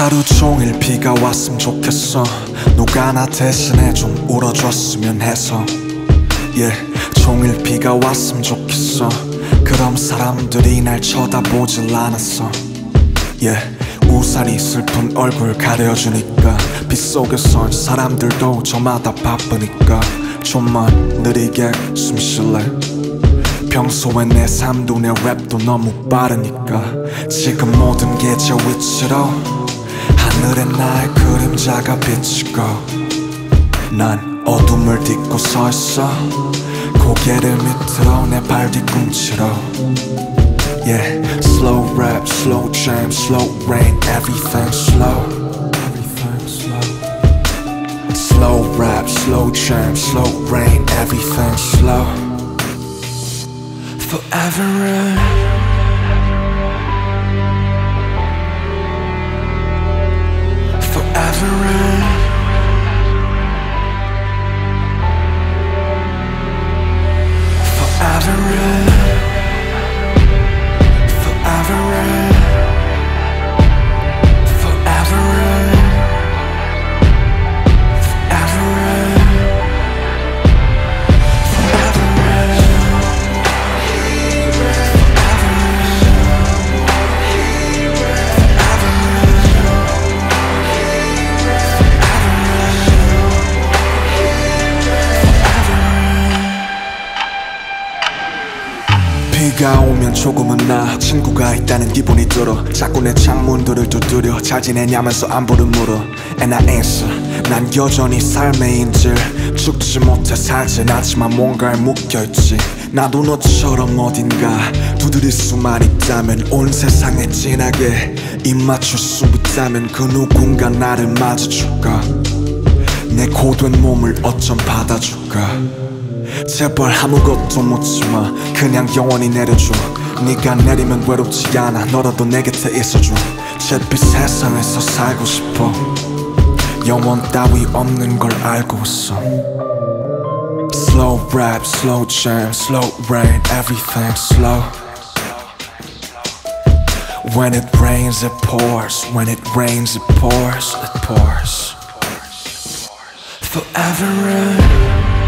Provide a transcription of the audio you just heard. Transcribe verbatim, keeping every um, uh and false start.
하루 종일 비가 왔으면 좋겠어. 누가 나 대신에 좀 울어줬으면 해서 yeah. 종일 비가 왔으면 좋겠어. 그럼 사람들이 날 쳐다보질 않았어 yeah. 우산이 슬픈 얼굴 가려주니까 빗속에선 사람들도 저마다 바쁘니까 좀만 느리게 숨 쉴래. 평소에 내 삶도 내 랩도 너무 빠르니까 지금 모든 게 제 위치로 하늘에 나의 그림자가 비치고 난 어둠을 딛고 서 있어. 고개를 밑으로 내 발 뒤꿈치로 yeah. Slow rap, slow jam, slow rain, everything slow. Everything slow. Slow rap, slow jam, slow rain, everything slow. Forever run. Forever run. Forever run. Forever run. Forever run. Forever run. Forever run. 비가 오면 조금은 나 친구가 있다는 기분이 들어. 자꾸 내 창문들을 두드려 잘 지내냐면서 안부를 물어. And I answer 난 여전히 삶의 인질. 죽지 못해 살진 않지만 뭔가에 묶여있지. 나도 너처럼 어딘가 두드릴 수만 있다면 온 세상에 진하게 입 맞출 수 있다면 그 누군가 나를 맞아줄까. 내 고된 몸을 어쩜 받아줄까. 제발 아무것도 묻지마 그냥 영원히 내려줘. 네가 내리면 외롭지 않아. 너라도 내 곁에 있어줘. 잿빛 세상에서 살고 싶어. 영원 따위 없는 걸 알고 있어. Slow rap, slow jam, slow rain, everything slow. When it rains it pours. When it rains it pours. It pours. Forever run.